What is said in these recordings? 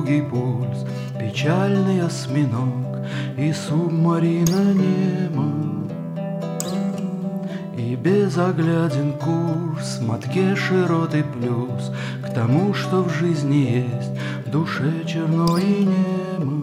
тугий пульс, печальный осьминог и субмарина нема. И безогляден курс, мотке широтый плюс к тому, что в жизни есть, в душе черно и немо.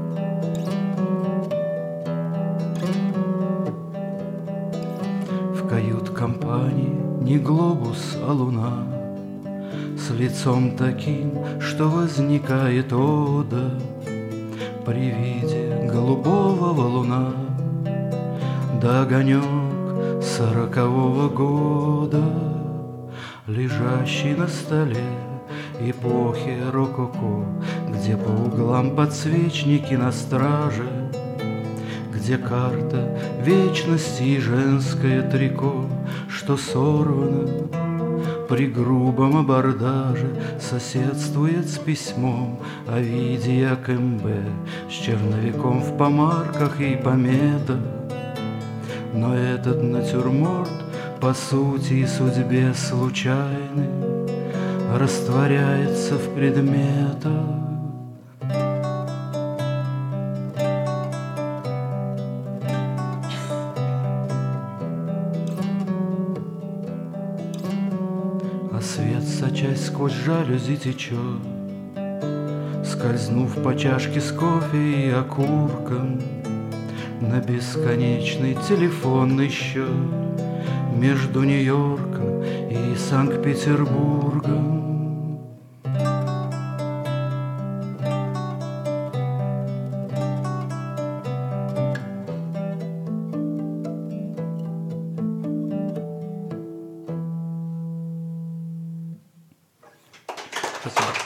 В кают-компании не глобус, а луна, с лицом таким, что возникает ода при виде голубого валуна. Да огонек 40-го года, лежащий на столе эпохи рококо, где по углам подсвечники на страже, где карта вечности и женское трико, что сорвано при грубом абордаже, соседствует с письмом Овидия Кэмбе, с черновиком в помарках и пометах. Но этот натюрморт по сути и судьбе случайный растворяется в предметах. А свет, сочась сквозь жалюзи, течет, скользнув по чашке с кофе и окурком на бесконечный телефонный счет между Нью-Йорком и Санкт-Петербургом. Спасибо.